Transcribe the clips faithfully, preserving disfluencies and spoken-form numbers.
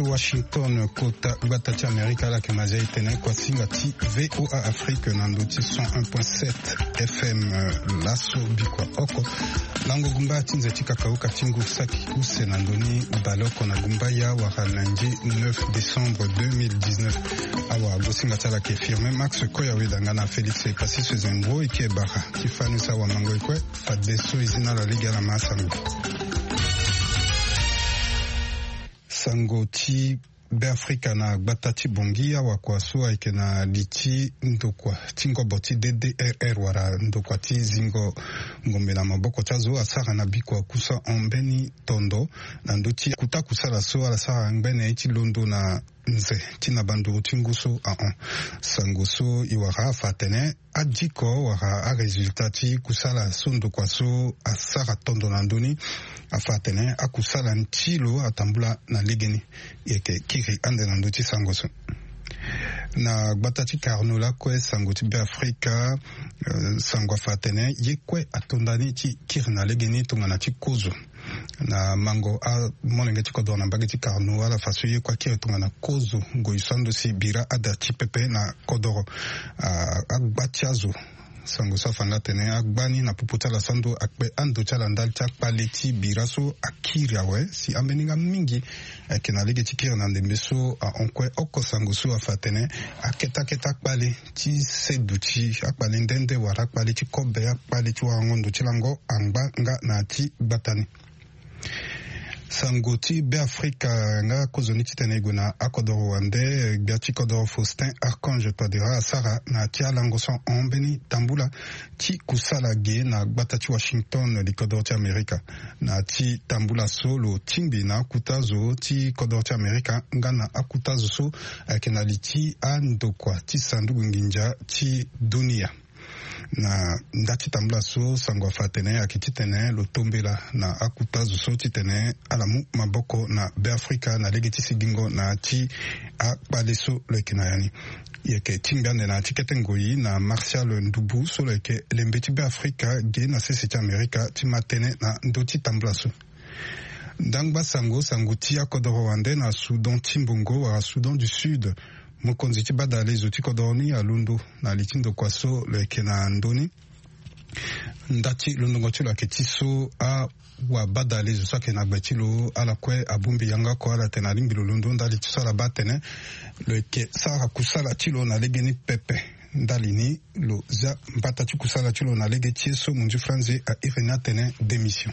Washington kota batati Amerika la kemazia itene kwa singa ti V O A Afrique nandoti cent un virgule sept F M laso bikwa oko lango gumba tinze tika kauka tingu saki use nandoni baloko na gumba ya warananji neuf décembre deux mille dix-neuf awa gosinga tala ke firme Max Koya wedanga na Felix Kasisi Zengro ike bara kifanu sawa mango ikwe fadeso izina la liga la masango sango ti Beafrika na batati bongia wa kwa sua ike na liti ndokwa tingo boti D D R R wara ndokwa ti zingo ngombe na maboko chazo asara na bikwa kusa ombeni tondo na ndoti kuta kusala so ala sara ngene iti londo na nze tina banduru tinguso a on sangoso iwara fatene adiko wara a resultati kusala sondo kwa so asara tondo na ndoni afatene akusala ntilo atambula na ligeni yeke kiri ande na ndoti sangoso na batati karnola kwe sangoti Beafrika uh, sangwa fatene yekwe atondani ti kiri na ligeni tongana ti kozo na mango a monenge ti kodona bageti karno ala faso ye kwa kiri tongana kozo goisando si bira adati pepe na kodoro uh, agbatiazo sango safanga tene agbani na puputa la sando akbe ando chala ndal cha paleti biraso akiria we si ambeninga mingi kena lege tikira na ndembeso a onkwe oko sango so afatene aketa keta kpale ti seduti akpale ndende wara kpale ti kobe akpale ti wangondo chilango angba nga na ti batani sangoti Beafrika nga kozoni titenego na akodoro wande biati kodoro Faustin Archange Twadera Sara na tia langoson ombeni tambula ti kusala ge na batati Washington li kodoro ti Amerika na ti tambula solo timbi na kutazo ti kodoro ti Amerika nga na akutazo so kena li ti andokwa ti sandugu nginja ti dunia na ndati tambula so sangwa fatene akititene lotombela na akutazo so titene alamu maboko na Beafrika na legiti sigingo na ti akpaleso lekina yani yeke timbande na tikete ngoyi na Martial Ndubu so leke lembeti Beafrika ge na seseti Amerika ti matene na ndoti tambula so ndangba sango sango ti akodoro wande na Sudan timbongo wa Sudan du Sud mokonzi ti badale zo ti kodorni alundo na litindo kwaso leke na ndoni ndati londongo ti lo ayeke ti so awa badale zo so ayeke na gbe ti lo ala kue abungbi yanga ko ala tene alingbi lo londo ndali ti so ala ba tene lo yeke sara kusala ti lo na lege ni pepe ndali ni lo za mbata ti kusala ti lo na lege ti so munzi franze airi ni atene démission.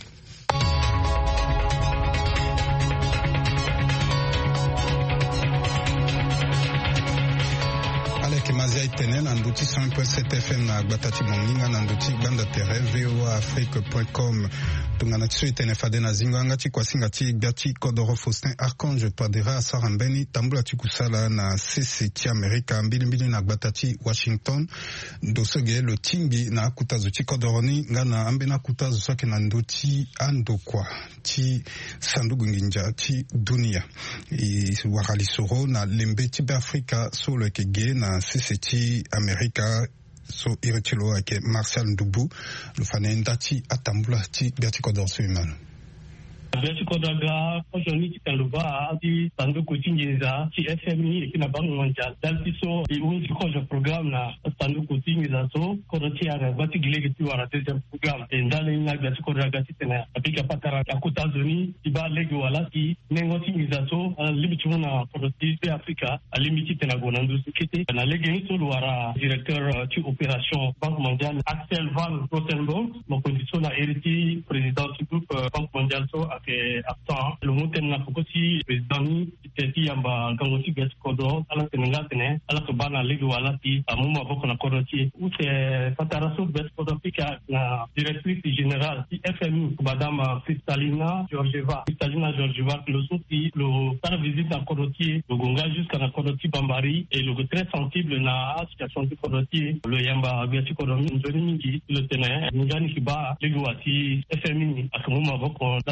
Mazia itene na ndoti cent un virgule sept F M na batati monginga na ndoti banda terre V O A Afrique point com tungana tiso itene fade na zinga ngati kwa singa ti biati kodoro Faustin Archange Twadera Sara mbeni tambula ti kusala na C C ti Amerika mbili mbili na batati Washington dosoge lo timbi na akutazo ti kodoroni nga na ambena akutazo soke na ndoti andokwa ti sandugu nginja ti dunia i wakali soro na lembe ti Beafrika so lo kege na C C ti Amerika so iretilo ake Martial Ndubu lufane ndati atambula ti biati kodor so imano Biati kodaga ojoni ti kaluba ti sanduku tingiza ti F M I kina bangu mondial dal ti so i unti koja program na sanduku tingiza so kodo ti ara bati gilege ti wara deuxième program e ndale na biati kodaga ti tena apika patara akuta zoni ti ba lege wala ti nengo tingiza so limiti mona kodo ti Afrika limiti tena gonandu sikete na lege ni so wara directeur ti opération banque mondiale Axel van Rottenborg mo condition na hériti président du groupe banque mondiale so ke apta lo muten na fokosi president ti yamba ngoti gas kodo ala tenga tene ala ko bana legi wala ti amuma boko na kodo ti ou c'est pataraso gas kodo pika na directrice générale ti F M I madame Kristalina Georgieva Kristalina Georgieva le souti le par visite na kodo ti le gonga jusqu'à na kodo ti Bambari et le très sensible na situation ti kodo ti le yamba gas kodo ndoni mingi le tene ngani kiba legi wati F M I akamuma boko dal ti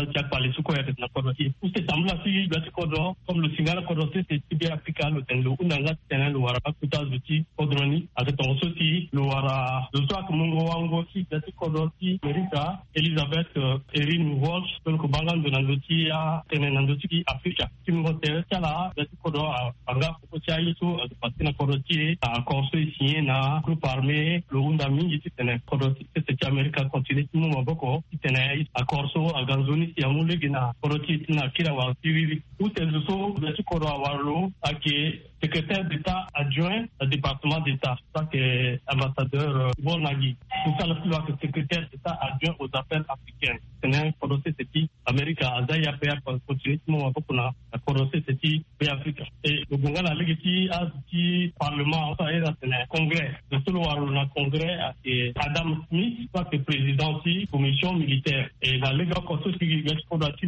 les sous-cours de la Cordotie. Pour ces semblables, si le Cordo, comme le signal Cordotie, c'est Tibia Africa, le Tenlo, ou Nanga, Tenen, le Wara, Kuta, Zuti, Codroni, avec ton Soti, le Wara, le Soak, Mungo, Wango, si, le Cordotie, Erika, Elisabeth, Erin, Walsh, le Kubangan de Nandoti, Tenen, Nandoti, Africa. Si nous retenons ça là, le Cordo, Anga, Kutia, Yiso, le Patina Cordotie, à Corso, ici, na, groupe armé, le Undami, ici, Tenen, Cordotie, c'est Amérique continue, nous, Maboko, Tenen, à Corso, à Ganzoni, si à Moulegina, Cordotie, na, Kirawa, Tivi, ou Tenzo, le Cordo, à Warlo, à qui secrétaire d'État adjoint au département d'État, ça que ambassadeur Bornagui. Tout ça, le plus que secrétaire d'État adjoint aux affaires africaines. C'est un projet c'est Amérique, Azaïa, P A, continue, nous avons un projet c'est Afrique. Et le Gonga, la Légiti, a dit Parlement, ça est un congrès. Le seul où on a un congrès, c'est Adam Smith, ça que président de commission militaire. Et la Ligue Consul, qui est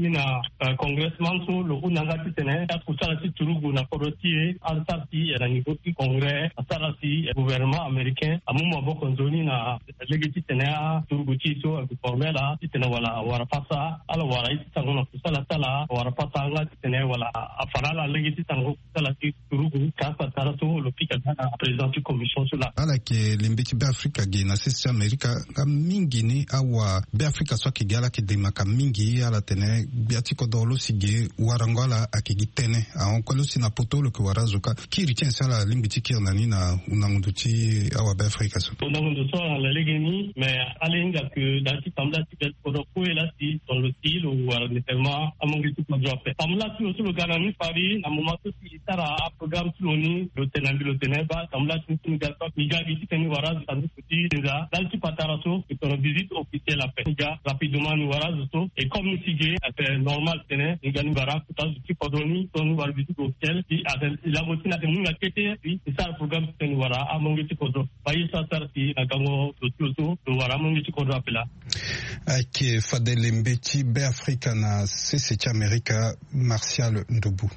un congressman, le Ounanga, qui est pour ça, c'est Tourougou, na Coroti, Sarti à niveau du Congrès, à Sarati, gouvernement américain, à Mouma Bokonzoni, na Legitina, Turguchi, so, formel, Tina Wala, Warapasa, à la Wara, Tangona, Salatala, Warapasa, Tina Wala, à Farala, Legitango, Salati, Turugu, Kasa, Tarato, le Picada, président de commission sur la. Ala ke limbiti Afrika gi na sisi Amerika ka mingi ni awa Afrika so ki gala ki de maka mingi ala tene biati ko dolo sige warangala akigi tene a onkolo sina potolo ke warazuka qui retient ça la limbiti ki onani na unanguti awa Afrika so unanguti so la legeni mais alenga que dans ci tamla ci bel ko ko la ci dans le style ou nécessairement amongi tout le job tamla ci aussi le garani pari na moment ci tara programme tloni le tenambi le teneba tamla ci ni galpa ni gadi ci teni waraz tandu petit déjà dans ci pataraso que ton visite officielle à Péga rapidement ni waraz so et comme ni sige c'est normal tene ni gani bara tout ci podoni ton war visite officielle qui a la moitié na tenu la kete puis c'est ça le programme teni wara amongi ci kodo bayi sa sarti na gango to to to wara amongi ci kodo apela ake Fadel Mbeki be Afrika na C C T America Martial Ndobu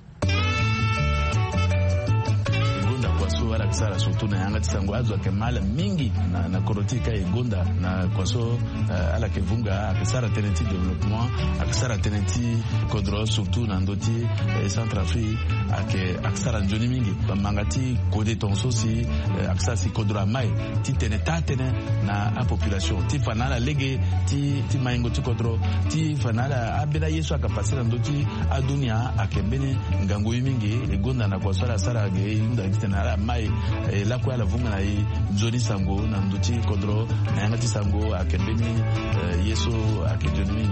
kwaso wala kisara surtout na yanga tisango azo kemala mingi na na korotika egonda na kwaso uh, ala kevunga akisara tenenti development akisara tenenti kodro surtout na ndoti eh, Centrafrique ake akisara njoni mingi bamangati kode tonso si eh, akisara si kodro mai ti teneta tene na a population ti fanala lege ti ti maingo ti kodro ti fanala abela yesu akapasira ndoti adunia akembene ngango mingi egonda na kwaso la sara ge nda tena ala mai eh, la kwa la vunga na i nzoni sango na nduti kodro na yanga ti sango akembeni eh, yeso akenjoni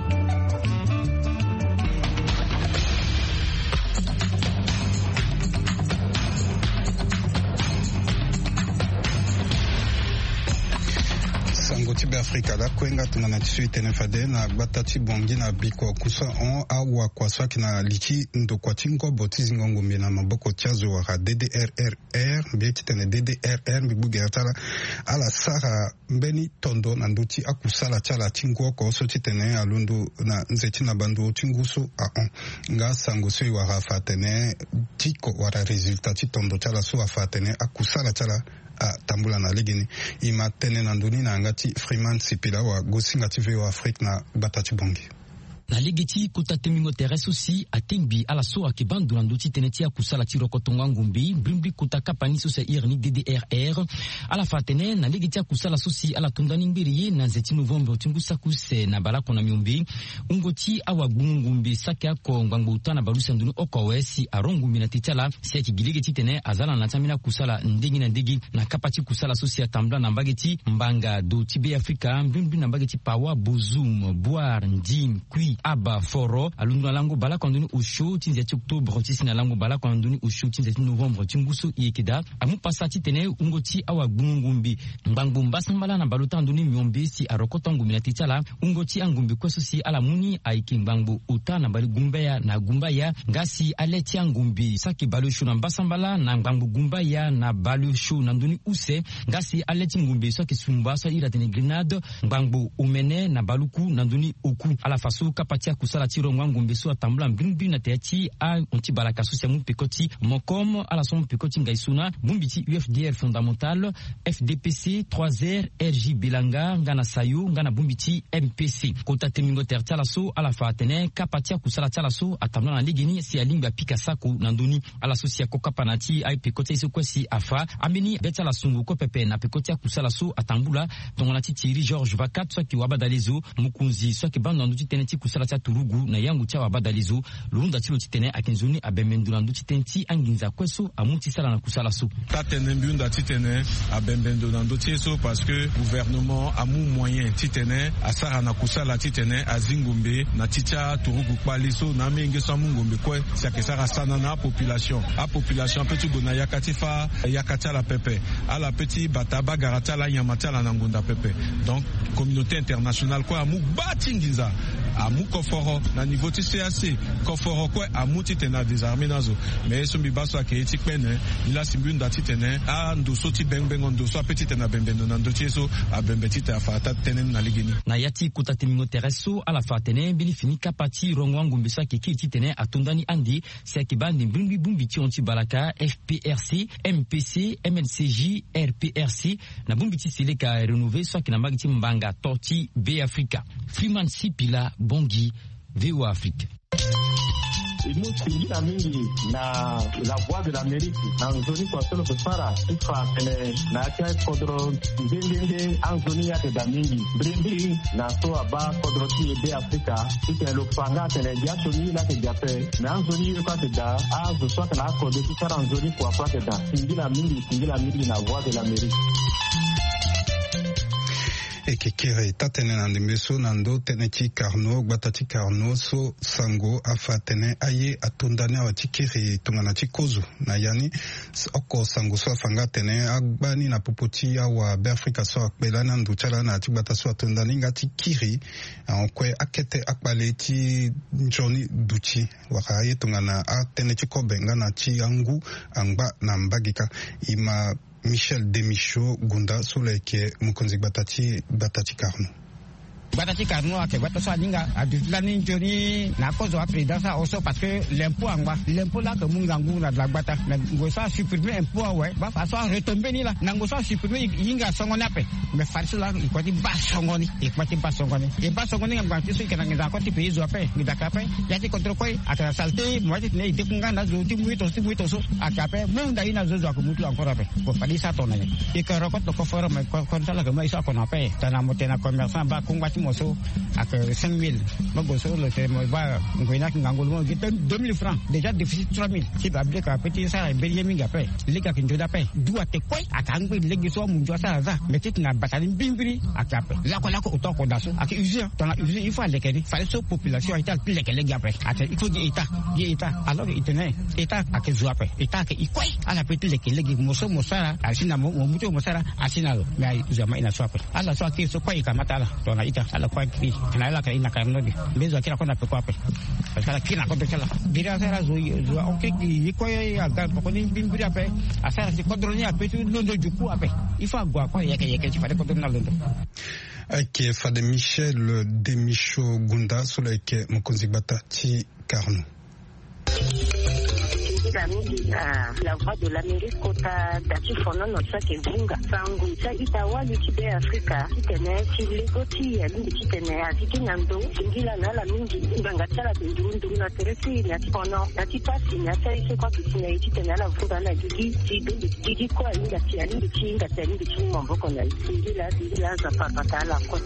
Tibe Afrika la kwenga tunana tisui tene fade na batati bongi na biko kusa on awa kwa swaki na liki ndo kwa tingo botizi ngongo mbina maboko tiazo waka D D R R R mbeti tene D D R R mbibuge atala ala sara mbeni tondo na nduti akusala chala tingo kwa oso titene alundu na nzeti na bandu tinguso a on nga sango sui waka fatene tiko wara resultati tondo chala suwa fatene akusala chala a tambula na legeni ima tene na nduni na ngati Freeman Sipila wa gosinga T V wa Afrique na batati bongi na legeti kota temingo terrestre aussi atembi ala so akibandu na nduti teneti akusala tiro kotonga ngumbi brimbi kota kapani so se irni D D R R ala fatene na legeti akusala sosi ala tondani ngiriye na zeti novembre tingusa kuse na balako na miumbi ungoti awa ngumbi sakya ko ngwangu utana balusa ndunu okowesi arongumbi na titala si kigilegeti tene azala na tamina kusala ndingi na ndigi na kapati kusala sosi atambla na mbageti mbanga do tibe Afrika brimbi na mbageti pawa bozum boire ndim kui aba foro alundu na lango bala konduni ushu tinzeti octobre tisi na lango bala konduni ushu tinzeti novembre tingusu yekida amu pasati tene ungoti awa ngumbi mbangbu mbasambala na baluta nduni myombe si arokota ngumbi na titala ungoti angumbi kweso si ala muni aiki mbangbu uta na bali gumbaya na gumbaya ngasi aleti ngumbi saki balushu na mbasambala na mbangbu gumbaya na balushu na nduni use ngasi aleti ngumbi saki sumba sa ira tene grenade mbangbu umene na baluku na nduni oku ala fasuka kapatia kusala tiro ngwangu mbeso atambula mbingbi na teati a onti balaka susia mu pekoti mokom ala son pekoti ngaisuna bumbiti U F D R fondamental F D P C trois R R J Bilanga ngana sayu ngana bumbiti M P C kota temingo tertala so ala fatene kapatia kusala tala so atambula na ligeni si alimba pika saku nanduni ala susia kokapanati ai pekoti iso kwesi afa ameni beta la sungu ko pepe na pekoti kusala so atambula tongona titiri George Vakat so ki wabadalizo mukunzi so ki bando nduti teneti kusala cha turugu na yangu cha wabadalizo lunda tilo titene akenzuni abemendula nduti tenti anginza kweso amuti sala na kusala so tatene mbunda titene abemendula nduti so parce que gouvernement amu moyen titene asara na kusala titene azingumbe na ticha turugu paliso na menge so mungombe kwe siakesara sana na population a population petit gona yakatifa yakata la pepe ala petit bataba garata la nyamata la nangunda pepe donc communauté internationale quoi amu batingiza amu koforo na niveau T C A C koforo quoi amu titena désarmé nazo mais so bibaso aketi pene ila simbunda titene a ndoso ti bengbengo ndoso petit na bembendo na ndotieso a bembetita afata tenen na ligini na yati kutatemingo tereso ala fatene bili fini kapati rongwangu mbisa kiki titene atundani andi sekibandi mbimbi bumbi ti onti balaka F P R C M P C M L C J R P R C na bumbi ti sileka renouvelé soit kina magiti mbanga torti B Africa Freeman Sipila Bongi V O Afrique. Imusingira mingi na la voix de l'Amérique na nzoni kwa solo kusara ifa tele na kia kodro ndende anzoni ya da mingi brindi na so aba kodro ti be Africa ite lo panga tele dia toni la ke jape na anzoni kwa te da a zo so kana ko de kusara anzoni kwa kwa te da singira mingi singira mingi na voix de l'Amérique. Ekekere tatene na ndembeso na ndo teneki karno gbatati karno so sango afatene aye atondane awatikiri tongana tikozu na yani oko sango so afanga tene agbani na popoti awa be Afrika so akbela na nduchala na tibata so atondane ngati kiri onkwe akete akbale ti njoni duchi wakaye tongana atene tikobe ngana ti angu angba na mbagika ima Michel Demicho Gunda Souleke Mukonzi Batati Batati Karno. Batati Carno a Kebata Salinga a Dutlani Johnny Nakozo a pris dans ça aussi parce que l'impôt en bas, l'impôt là que Mungangu na Dlabata, Nangosa supprimer impôt ouais, bah façon retomber ni là, Nangosa supprimer Yinga Songonape, mais face là il quoi dit bas Songoni, il quoi dit bas Songoni, et bas Songoni en bas celui qui n'a pas encore pays zoapé, il a capé, il a dit contre quoi à la saleté, moi je n'ai dit qu'on a dans le petit muito, petit muito so, à capé, même d'ailleurs dans le zoa comme tout encore après, pour faire ça ton année, et que record le coffre mais comme ça là que moi il soit qu'on a payé, dans la montée na commerçant bas qu'on moso à cinq mille magoso le c'est moi va ngoina ngangolo deux mille francs déjà déficit trois mille si babé ka petit ça et belé minga paye les gars qui ndoda paye doit te quoi à kangbe les so munjo ça ça mais tu na batali bimbiri à capé là quoi là ko autant ko daso à usine dans la usine il faut les kedi fallait so population état plus les les gars paye il faut dire état dire état alors il tenait état à que zoa paye état que il quoi à la petit les les moso mosara à sina mo muto mosara à sina mais zama ina so paye à la so que so quoi kamata là dans la ita ala kwa ki na la ka ina ka no di bezo kila kona pe kwa pe kala kina ko kala dira sara zo zo o ke ki ko ya ga ko ni bimbiri ape asara si kodro ni ape tu londo juku ape ifa gwa kwa yake yake ti fade kodro na londo ake fade Michel Demicho Gunda Souleke Mukonzi Batati Karno. La voix de l'Amérique kota dati fono no sake bunga sangu sa itawali kibe Afrika kitene chilekoti ya lingi kitene aziki nando singila na la mingi nganga tsala ndundu na teresi na fono dati pasi na sai se kwa kitene kitene la vuda na gigi tidu gigi kwa inga tia lingi chinga tia lingi chinga mboko na singila singila za papata la kwa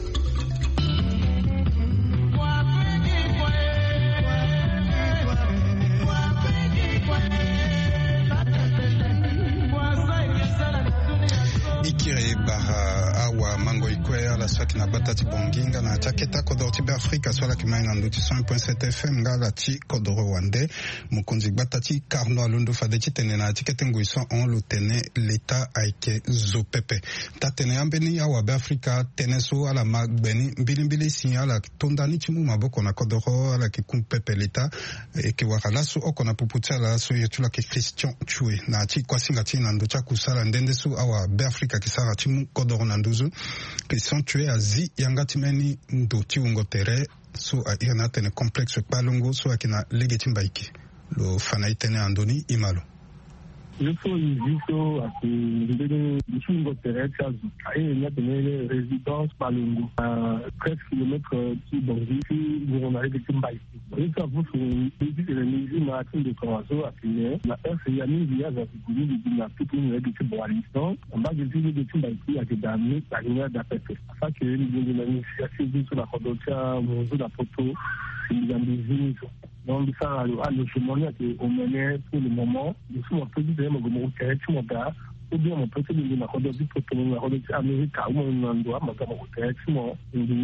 Ikire bara awa mango ikwea la swaki na batati bonginga na chaketa kodoro tibe Afrika swala kimaina nduti cent point sept F M ngala ti kodoro wande mukonzi batati Karno alundo fadeti tene na tikete nguiso on lo tene l'État aike zo pepe tatene ambeni awa be Afrika tene so ala magbeni mbilimbili signala tondani timu maboko na kodoro ala ki kumpepe l'État eke wakala so okona puputia la so yetula ke Christian Chue na ti kwasinga ti na ndocha kusala ndende so awa be Afrika kisara timu kodoro na nduzu qui sont tués à Zi Yangatimeni Ndoti Ungotere so a irna tene complexe palungu so akina legeti mbaiki lo fana itene andoni imalo Yuko yuko ati ndene bishingo teresa aye nya tene résidence Palungu à treize kilomètres qui Bongi si on arrive de Mbaï. Et ça vous faut visiter les musées maritimes de Korazo à Pine. La F ya ni via za kuguni de la toute une de Boalistan. En bas de ville de Mbaï a des dames la ligne d'Apete. Ça que les de l'initiative sur la Kodocha, mon la photo, il y a des vignes. Donc ça a le chemin qu'on menait pour le moment. Je suis un peu différent de mon territoire. Ou bien mon petit de la Kodocha pour la Kodocha Amérique ou mon endroit, mon territoire,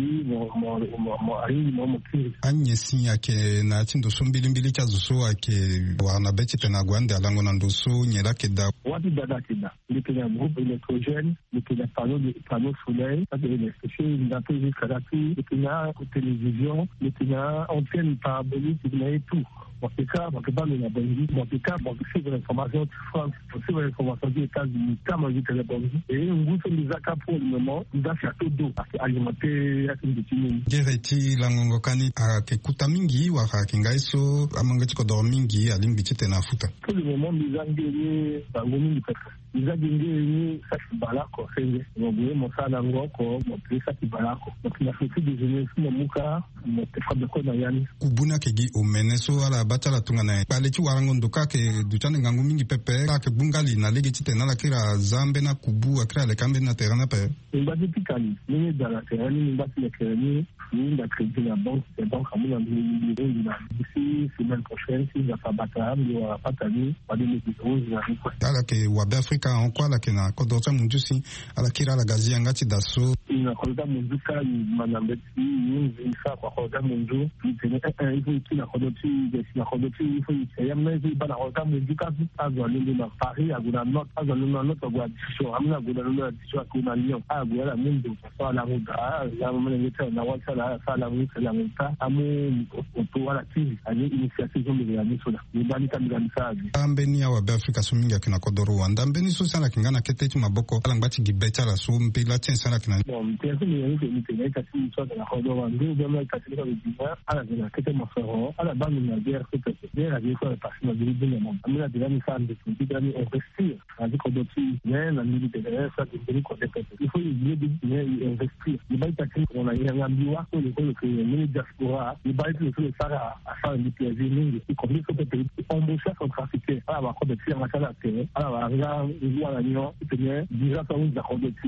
anyesi ake na tindo so mbili mbili cha zuso ake wana beti tena gwande alango na ndoso nyela keda wadi dada keda le groupe électrogène le panneau de panneau soleil ça devait les choses d'après jusqu'à la le télévision le antenne parabolique et tout. Bon, c'est ça, donc, dans la Belgique, bon, c'est ça, bon, c'est l'information de France, c'est l'information des États-Unis, comme on dit que la Belgique, et on vous fait des accords pour le moment, il a château d'eau, parce qu'alimenter, à une petite Gereti langongo kani akekuta mingi wakakingaiso amangachiko do mingi alimbiti tena futa. Pour le moment, nous avons gagné bango mingi peka. Nous avons gagné ça qui balako, c'est donc mon salango ko, mon presa qui balako. Donc il a fait des jeunes sur mon muka, mon tefa de kona yani. Kubuna kegi omeneso ala batala tungana. Pale ki warango ndoka ke dutane ngango mingi pepe ka ke bungali na legeti tena la kira zambe na kubu akira le kambe na terana pe. Mbadi pikali, ni dans la terani, mbadi le terani. Nous, la crédit la banque, c'est donc à mon avis, d'ici semaine prochaine, si la Fabata, il n'y aura pas d'année, pas de médicaments, il n'y a rien. Alors que Wab Africa, en quoi la Kena, Kodota Mundusi, à la Kira, la Gazi, Angati Dasso. Il n'a pas Munduka, il m'a n'embêté, il n'a pas Koda Mundu, il tenait un, il faut qu'il a Kodoti, il a Kodoti, il faut qu'il y ait un mec, il va Koda Munduka, à Zoualé, à Paris, à Goudamot, à Zoualé, à Guadisho, à Goudamot, à Goudamot, à Goudamot, à la Rouda, à la Rouda, à la Rouda, ça la route la monta amu otoa la tizi ani initiative de la mission ni bani kamila msaji ambeni wa Afrika suminga kina kodoro wanda ambeni so sana kingana keteti maboko alangbachi gibeta la so mpila tien sana kina bon tieso ni ni ni tena kasi so de la kodoro ndu bema kasi ko bima ala de la kete mafero ala bani na guerre c'est de la vie ko passer na vie de monde amina de la mission de tout de la investir avec kodoti mais la militaire ça de ko de il faut y de investir ni bani kasi on a rien ambiwa le que les diaspora, les bails de le Sahara, à faire des plaisirs, et comme il faut que les embaucheurs sont trafiqués, à la fois de faire à la terre, à la regarde, à la nuit, et bien, déjà, ça vous a de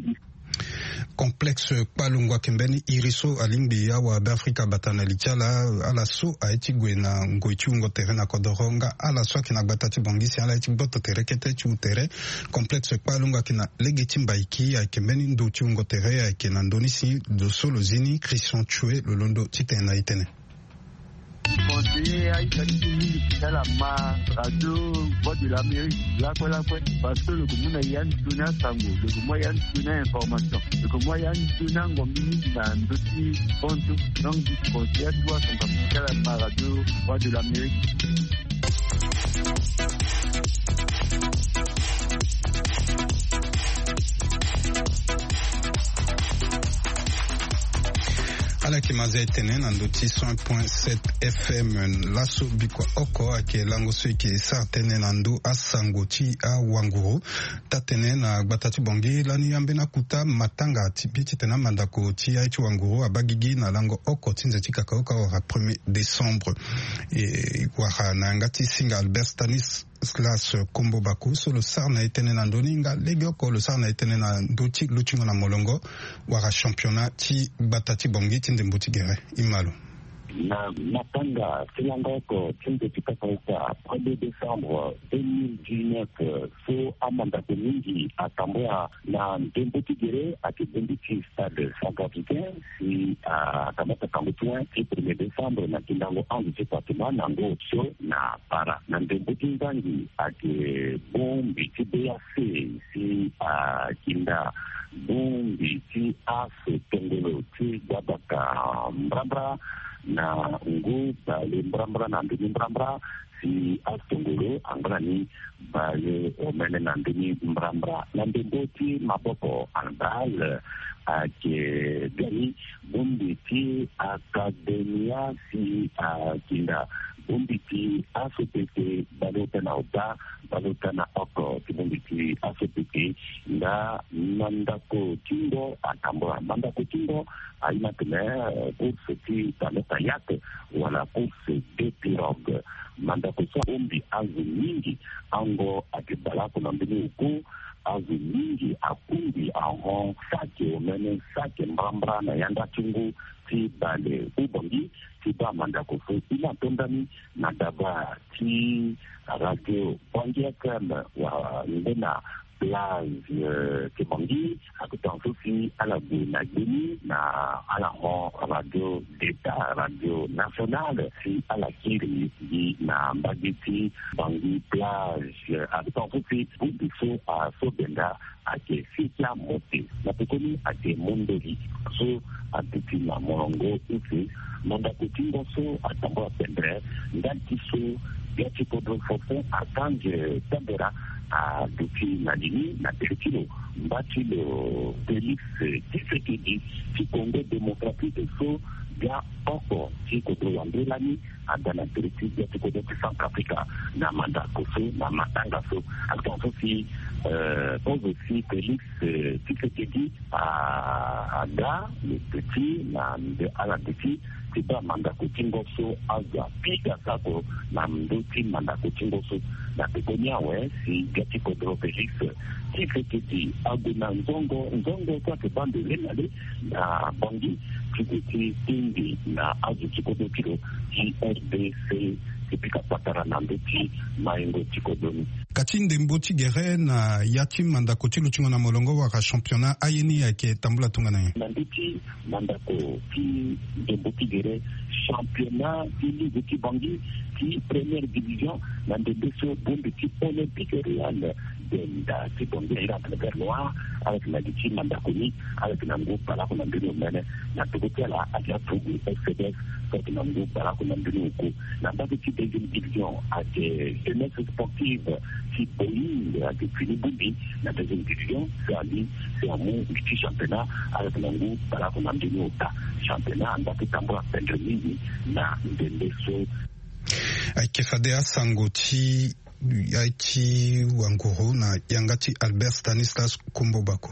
complexe Palungwa Kembeni iriso alimbi ya wa Afrika batana lichala ala so aitigwe na ngoichungo terena kodoronga ala so kina batati bongisi ala itiboto terekete chu tere complexe Palungwa kina legetimba iki ya Kembeni ndo chungo tere ya kina ndonisi do solo zini Christian Chue lolondo titena itene conseiller à Italie dans la ma radio voix de l'Amérique là quoi là quoi parce que le commun Yann Tuna Sango le commun Yann Tuna information le commun Yann Tuna ngomini na ndoti ponto donc du conseiller toi son capitaine à la radio voix de l'Amérique. ala kimaza etene na ndoti cent point sept F M laso bikwa oko ake lango soike sa tene na ndu asangoti a wanguru tatene na gbatati bongi lani yambe na kuta matanga tipiti tena mandako ti aichi wanguru abagigi na lango oko tinze tikaka oka wa premier décembre e kwa na ngati singa Albert Stanis slash Kombo Baku so le sarna etene na ndoninga lege oko le sarna etene na ndoti luchingo na molongo wara championnat ti gbatati bongi tinde mbutigere imalo na matanga silangoko tinde tikakauka premier décembre deux mille dix-neuf so amanda mingi atambwa na ndembutigere akibendiki stade Saint-Gabriel si akamata kangutwa ti premier décembre na kindango angu département nango so na para na ndembutingangi ake bombi ti B A C si kinda bombi ti aso tongolo ti babaka mbrambra na ngu le mbrambra na ndi mbrambra si Astongolo Angrani Bale Omene Nandini Mbrambra Nandemboti Maboko Andal Ake Gani Bumbiti Akademia si Kinda Bumbiti Asopete Balotana Oda Balotana Oko Bumbiti Asopete Nda Mandako Tingo Atamboa Mandako Tingo Aina Tene course qui Balota Yak Wala course de pirogue Mandako Sa Umbi Azu Mingi Ango Akibalako Nambini Uku Azu Mingi Akundi Ahon Sake Omene Sake Mbambra Na Yanda Chungu Ti Bale Ubongi Ti Ba Mandako So Ila Tondani Nadaba Ti Radio Bongi Akem Wa Ndena plage Kibongi akutan sofi ala na gini na ala ho radio d'État radio nationale si ala kiri di na mbagiti Bangi plage akutan sofi budiso a sobenda ake fikia mote na pekoni ake mondoli so aditi na morongo ufi monda kutingo so atambo apendre ndanti so biati kodro fofo atanje tambera a depuis Nadini, na Terkilo, bâti le Félix Tshisekedi, qui Congo démocratique et so, bien encore, qui Kodro Wandelani, à Ghana Terkilo, qui Kodro Centrafrica, na Mandakoso, na Matangaso, à aussi, euh, pose aussi Félix Tshisekedi à Aga, le petit, na à la petit, Tiba Mandako Tingoso, Aza, Pika Sako, na Mdoti Mandako Tingoso, na Pekonia, ouais, si Gati Kodro Félix, Tshisekedi, Aguna Nzongo, Nzongo, quoi que bande l'enale, na Bangi, Tshisekedi, Tingi, na Azu Tikodo Kilo, J R D C, Tipika Patara Nambeti, Maengo Tikodoni. Katinde Mboti Gere na Yati Mandako Tilo Chungana Molongo waka championnat ayeni yake tambula tungana. Nambeti Mandako Ti Mboti Gere championnat Ti Ligue Bangi Ti première division Nambeti Bombiti Olympique Real Denda Ti Bangi Ira Tanaber Noir avec la Diti Mandakoni avec Nango Palako Nambeni Omene na Togotela Adia Togo S C D F avec Nango Palako Nambeni Oko Nambeti deuxième division avec jeunesse sportive Ti Boeing avec Finibubi la deuxième division c'est Ali c'est un mot petit championnat avec Nango Palako Nambeni Ota championnat Ndaki Tambo Pendremini na Ndendeso Aikefadea Sangoti Aiki Wanguru na Yangati Albert Stanislas Kumbobako.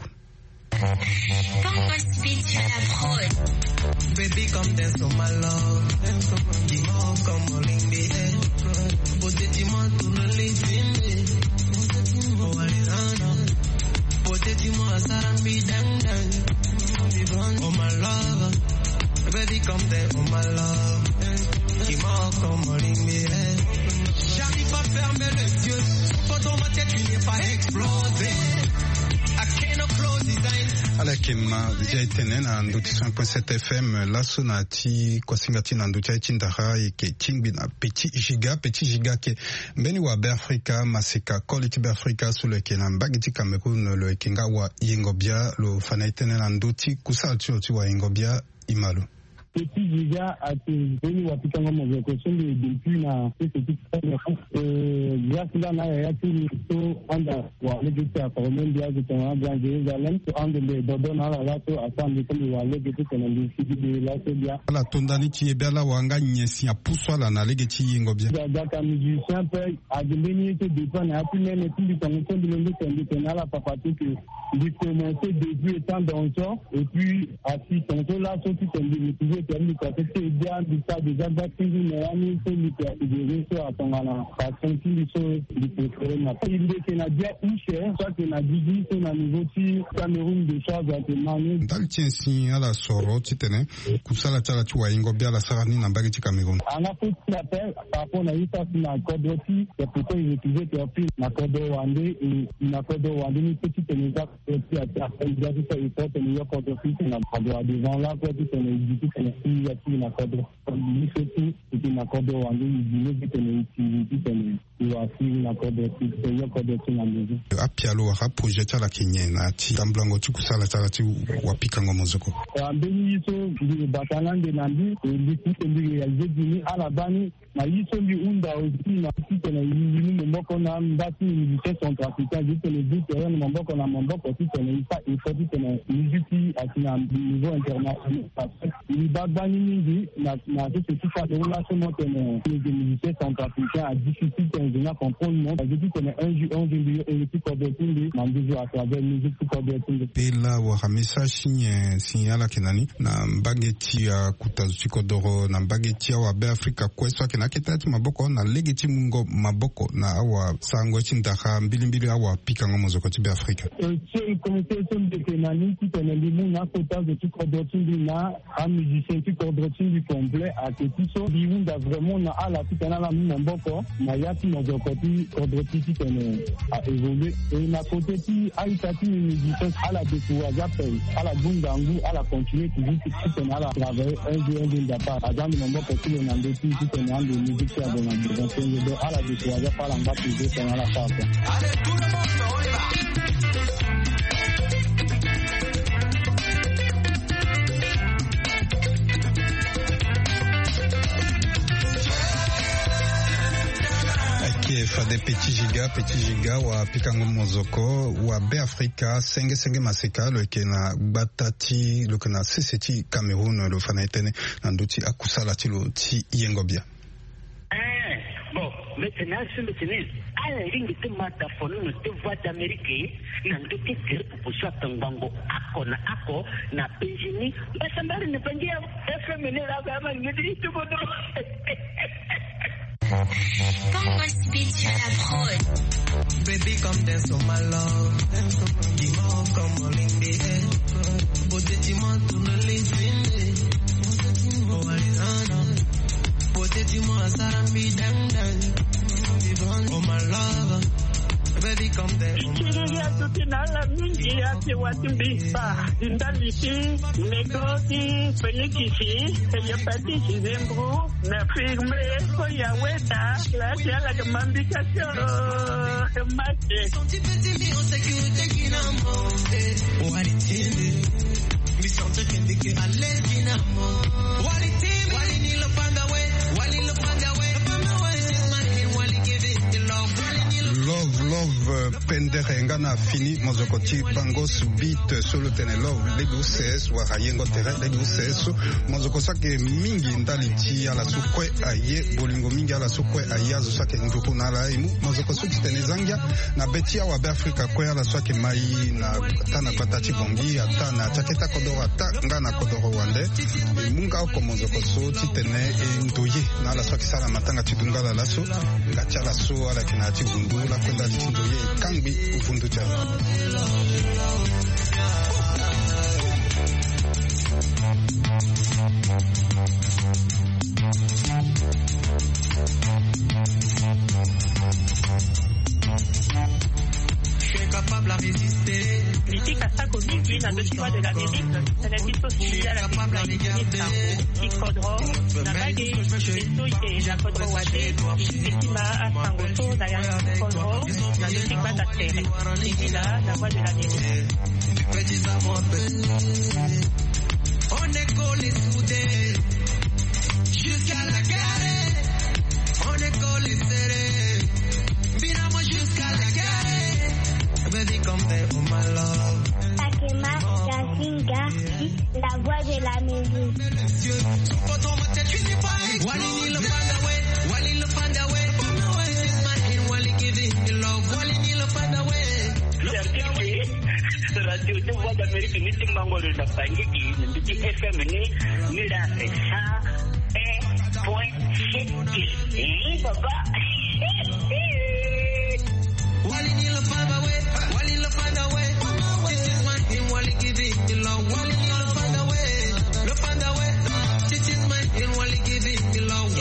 Pourquoi speed tu la fraude? Baby come dance on my love. Dis-moi comment l'ingé est. Beauté dis-moi tout le lésine. Oh Alejandro. Beauté dis-moi Sarambi dang dang. Oh my love. Baby come dance on my love. Dis-moi comment l'ingé est. J'arrive pas à fermer les yeux. Faut dans ma tête il n'est pas explosé. I cannot close his eyes. Alakema jaitene na nduti cent point sept F M laso na ti kwasingati na nduti chindara ke tingbi na petit giga petit giga ke mbeni wa Afrika masika quality Afrika sule ke na mbagiti Cameroun lo kinga wa yengobia lo fanaitene na nduti kusalti oti wa yengobia imalo. Petit giga a été venu à Pitanga Mobile depuis la petite euh grâce là na ya ti so anda wa legiti a Parlement dia de Canada Jérusalem to ande le dodo na la to assemble comme wa legiti kana ndi de la Serbia la tondani ti e bela wanga nyesi a puswa la na legiti yingobia da ka musicien pe a de venir te dépend a pu même tout du temps de le de na la papa que du commencer depuis étant dans ça et puis à six tantôt là tout tout le permis parce que c'est bien du tas déjà battu mais on est sur le terrain de à Tongana parce que il sont du préféré na il est canadien ou cher soit que na dix sur na niveau ci Cameroun de choses à demander dans tien si ala soro titene kusala tala tu wa ingobia la sarani na mbagi Cameroun on a fait la paix par rapport à ça na Kodoti c'est pourquoi il utilisait puis na Kodo Wandé et na Kodo Wandé une petite émission et puis à faire il y a tout ça il faut tenir Kodoti na Kodo devant là quoi tout est du tout si ya ti na kodo ni se ti ti na kodo wa ni ni ni tene ti ti tene wa si na kodo ti te yo kodo ti na mezi apialo wa project la Kenya na ti tamblango ti kusala tala ti wapika ngomozoko ambeni yiso ndi batalande na ndi ndi ti ndi ya jedi ala bani na yiso ndi unda aussi na ti tene ni mboko na mbati ni vitesse centrafricaine di tene di terrain na mboko na mboko ti tene ifa ifo ti tene ni atina niveau international ni babani mingi na na ce qui fait de relation montagne les militaires centrafricains a difficile d'ingénieur comprendre non parce que c'est un jeu un jeu et puis coordonner na ndizo à travers musique pour coordonner pela wa hamisa shinye sinyala kenani na mbageti ya kutazuti kodoro na mbageti wa be Afrika kweswa kenaketati maboko na legeti mungo maboko na awa sangwe chindaka mbili mbili awa pika ngomozo kwa tibe Afrika c'est comme c'est de kenani qui tene limu na kota de tout coordonner na un musicien qui coordonner complet à que tout ça liunda vraiment na ala tout na la mboko na yati na jokoti coordonner qui tene a évolué et na côté qui a itati musicien à la découverte appel à la bungangu à la continuer toujours tout tene à la travailler un jour un jour d'apart adam na mboko qui na ndeti qui tene en de musique à de la donc à la découverte par la mbata toujours tene à la part allez tout le monde on y va. Fade petit giga petit giga wa pikango mozoko wa be Afrika senge senge maseka lo kena batati lo kena seseti Cameroun lo fana etene nanduti akusala ti lo ti yengobia eh bon maintenant c'est maintenant à la ligne de mata fono no te voix d'Amérique nanduti tir pour ça tangango ako na ako na penjini basambari ne pangia F M ne la kama ngidi tu bodo Congo Speed sur la prod. Baby, come dance on my love. Dis-moi comment l'ingé. Beauté, dis-moi tout le lingé. Oh, Arizona. Beauté, dis-moi Sarambi, dang, dang. Oh, my love. Baby, come dance. Kiriya tutinala mingi ya tiwatimbipa. Indaliti, negoti, penikisi, eyapati chizembru, na firme, koya weta, la tiala kamambika choro, mate. Senti petit mi on sécurité qui n'a monté. Walitini, mi sente kendi ki alezi na mo. Walitini, walini lo panda we, walini lo panda we, lo panda we, man, wali give it the love, walini lo. Love, love, pendere ngana fini mozokoti bangos beat solo tene love legu ses wa hayengo tere legu ses mozoko sake mingi ndali ti ala sukwe aye bolingo mingi ala sukwe aye azo sake nduku na ala imu mozoko suki tene zangya na beti ya wa be Afrika kwe ala sake mai na tana patati bongi ata na chaketa kodoro ata ngana kodoro wande munga oko mozoko so ti tene e ndoye na ala sake sala matanga tidunga la laso ngati ala so ala kina ti gundu la kwenda litindoye kambi ufundu cha Capable à résister. Ici, Kasako Miki, na deux choix de l'Amérique, c'est la petite société à la Kenya, Ikodro, Nabagi, Eto et la Kodro Wade, Itima, Asangoto, Dayan Kodro, la musique va d'atterrir. Et là, la voix de l'Amérique. Petits amours, on est collés soudés, jusqu'à la gare, on est collés serrés, binamo jusqu'à la gare. Baby, come there, oh my love. Takema, Gasinga, la voix de la musique. Son poteau me tête, tu n'es pas. Walini le panda way, Walini le panda way. Panda way, this man in Wali giving you love. Walini le panda way. Radio de voix d'Amérique, ni timbango de la pangiki, ni petit F M ni, ni la ça, un point six. Eh, papa. Walini le panda way, Walini le panda way. This is man in Wali giving you love. Walini le panda way, le panda way. This is man in Wali giving you love.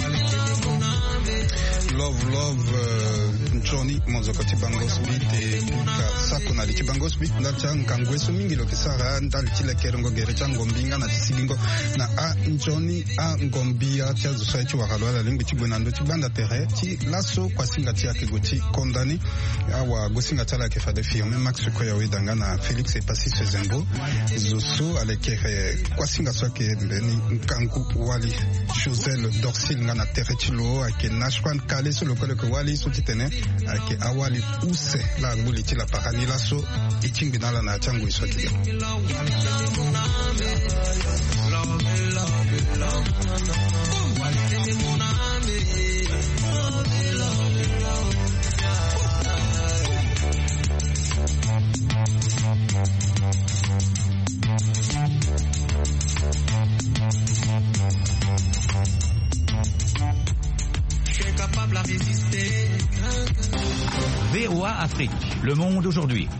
Love, love, uh, Johnny Mozokoti Bangos beat et Pika Sako kuna lichi bango speak ndal cha nkangwe so mingi lo kisara ndal chile kerongo gere cha ngombinga na tisigingo na a njoni a ngombia cha zusa chi wakalwala lingi chi gwenando chi banda tere chi laso kwa singa tia kigoti kondani awa gosinga tala ke fa de firme max ko ya wedanga na Felix et Passis Zembo zusu alekere kwa singa so ke ni nkangu wali Josel Dorsil ngana tere chilo ake nashwan kale so lokole ko wali so titene ake awali use la nguli chi la parani laso ichimbi nala na changu iso ki V O A Afrique, le monde aujourd'hui.